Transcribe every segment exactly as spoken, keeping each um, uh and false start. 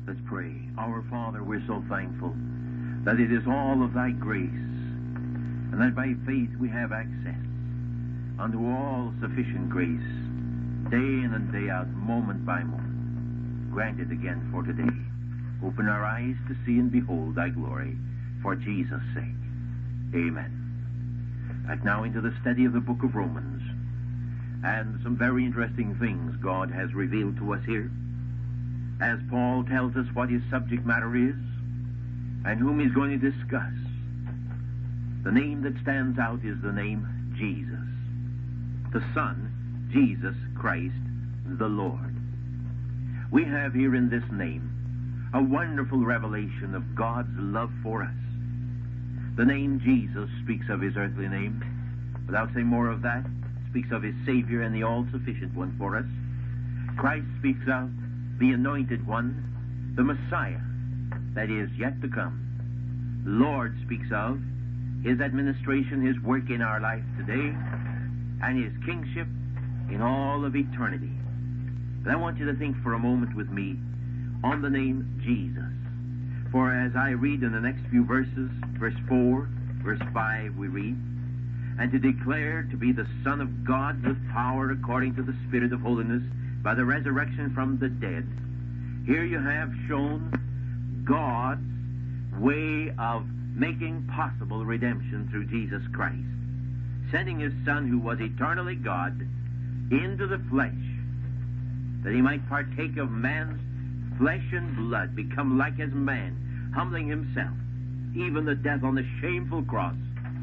Let's pray. Our Father, we're so thankful that it is all of thy grace, and that by faith we have access unto all sufficient grace, day in and day out, moment by moment. Grant it again for today. Open our eyes to see and behold thy glory, for Jesus' sake. Amen. Back now into the study of the book of Romans, and some very interesting things God has revealed to us here, as Paul tells us what his subject matter is, and whom he's going to discuss. The name that stands out is the name Jesus, the Son, Jesus Christ, the Lord. We have here in this name a wonderful revelation of God's love for us. The name Jesus speaks of his earthly name. Without saying more of that, speaks of his Savior and the all-sufficient one for us. Christ speaks of the Anointed One, the Messiah that is yet to come. The Lord speaks of his administration, his work in our life today, and his kingship in all of eternity. But I want you to think for a moment with me on the name Jesus. For as I read in the next few verses, verse four, verse five, we read, and to declare to be the Son of God with power according to the Spirit of holiness by the resurrection from the dead. Here you have shown God's way of making possible redemption through Jesus Christ, sending his Son, who was eternally God, into the flesh, that he might partake of man's flesh and blood, become like as man, humbling himself, even the death on the shameful cross,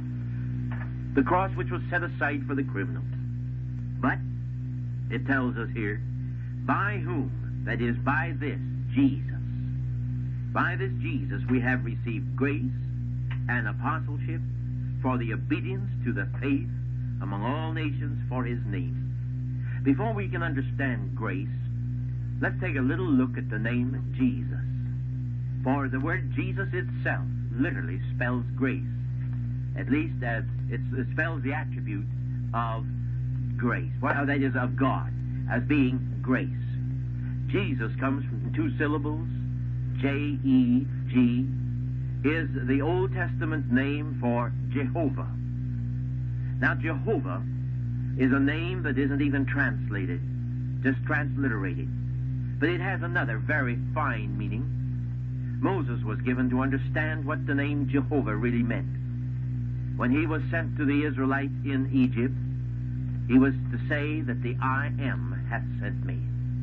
the cross which was set aside for the criminals. But it tells us here, by whom, that is, by this Jesus, by this Jesus we have received grace and apostleship for the obedience to the faith among all nations for his name. Before we can understand grace, let's take a little look at the name Jesus. For the word Jesus itself literally spells grace, at least as it spells the attribute of grace. Well, that is, of God, as being grace. Jesus comes from two syllables. J E G is the Old Testament name for Jehovah. Now, Jehovah is a name that isn't even translated, just transliterated. But it has another very fine meaning. Moses was given to understand what the name Jehovah really meant. When he was sent to the Israelites in Egypt, he was to say that the I Am hath sent me.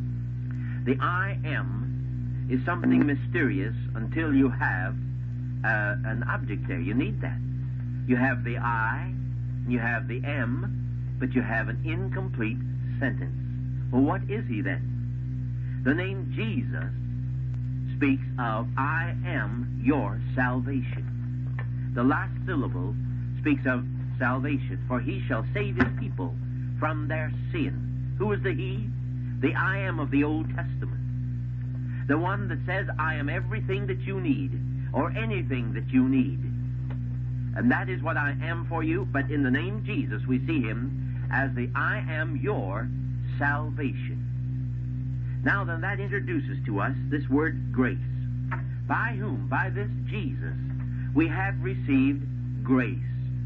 The I Am is something mysterious until you have uh, an object there. You need that. You have the I, you have the Am, but you have an incomplete sentence. Well, what is he then? The name Jesus speaks of I am your salvation. The last syllable speaks of salvation, for he shall save his people from their sin. Who is the he? The I am of the Old Testament. The one that says, I am everything that you need, or anything that you need. And that is what I am for you, but in the name Jesus we see him as the I am your salvation. Now then, that introduces to us this word grace. By whom? By this Jesus we have received grace.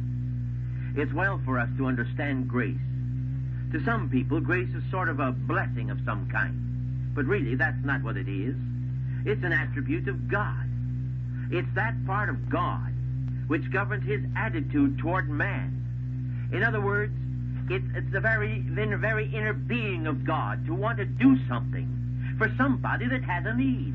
It's well for us to understand grace. To some people, grace is sort of a blessing of some kind. But really, that's not what it is. It's an attribute of God. It's that part of God which governs his attitude toward man. In other words, it's, it's the very, the very inner being of God to want to do something for somebody that has a need.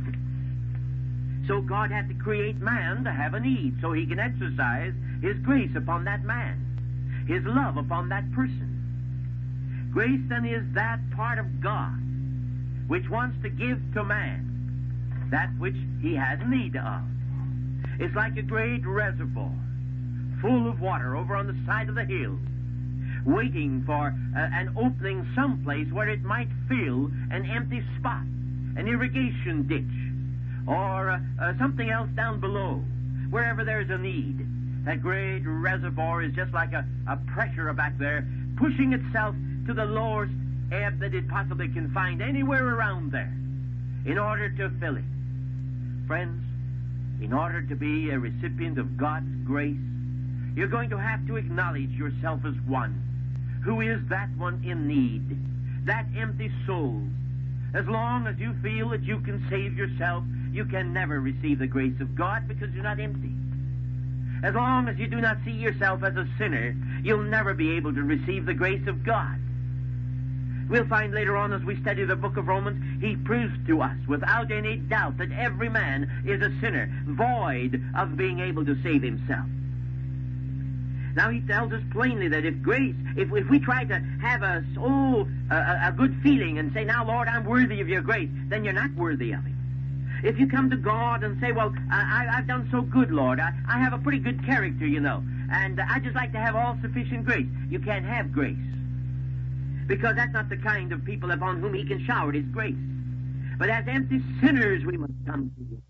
So God had to create man to have a need so he can exercise his grace upon that man, his love upon that person. Grace, then, is that part of God which wants to give to man that which he has need of. It's like a great reservoir full of water over on the side of the hill, waiting for uh, an opening someplace where it might fill an empty spot, an irrigation ditch, or uh, uh, something else down below, wherever there's a need. That great reservoir is just like a, a pressure back there, pushing itself to the lowest ebb that it possibly can find anywhere around there in order to fill it. Friends, in order to be a recipient of God's grace, you're going to have to acknowledge yourself as one who is that one in need, that empty soul. As long as you feel that you can save yourself, you can never receive the grace of God because you're not empty. As long as you do not see yourself as a sinner, you'll never be able to receive the grace of God. We'll find later on as we study the book of Romans, he proves to us without any doubt that every man is a sinner, void of being able to save himself. Now he tells us plainly that if grace, if, if we try to have a, oh, a, a good feeling and say, now Lord, I'm worthy of your grace, then you're not worthy of it. If you come to God and say, well, I, I've done so good, Lord, I, I have a pretty good character, you know, and I just like to have all sufficient grace, you can't have grace. Because that's not the kind of people upon whom he can shower his grace. But as empty sinners we must come to you.